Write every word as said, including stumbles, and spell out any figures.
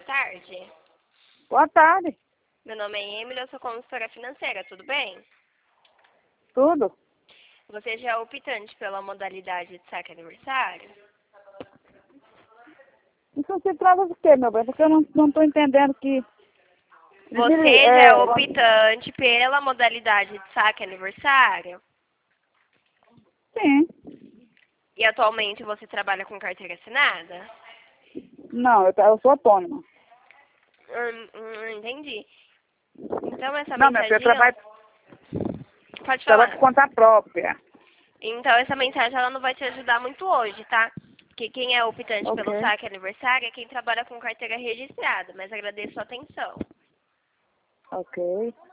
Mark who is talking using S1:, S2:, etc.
S1: boa tarde.
S2: Boa tarde.
S1: Meu nome é Emily, eu sou consultora financeira, tudo bem?
S2: Tudo?
S1: Você já é optante pela modalidade de saque aniversário?
S2: Isso se trata de quê, meu bem? Porque eu não, não tô entendendo que...
S1: Você já é optante pela modalidade de saque aniversário?
S2: Sim.
S1: E atualmente você trabalha com carteira assinada?
S2: Não, eu, eu sou autônoma.
S1: Hum, hum, entendi. Então essa
S2: Não, minha filha, eu
S1: mensaginha...
S2: trabalho,
S1: Pode
S2: trabalho
S1: falar.
S2: por conta própria.
S1: Então essa mensagem ela não vai te ajudar muito hoje, tá? Porque quem é optante pelo
S2: Ok.
S1: saque aniversário é quem trabalha com carteira registrada, mas agradeço a atenção.
S2: Ok.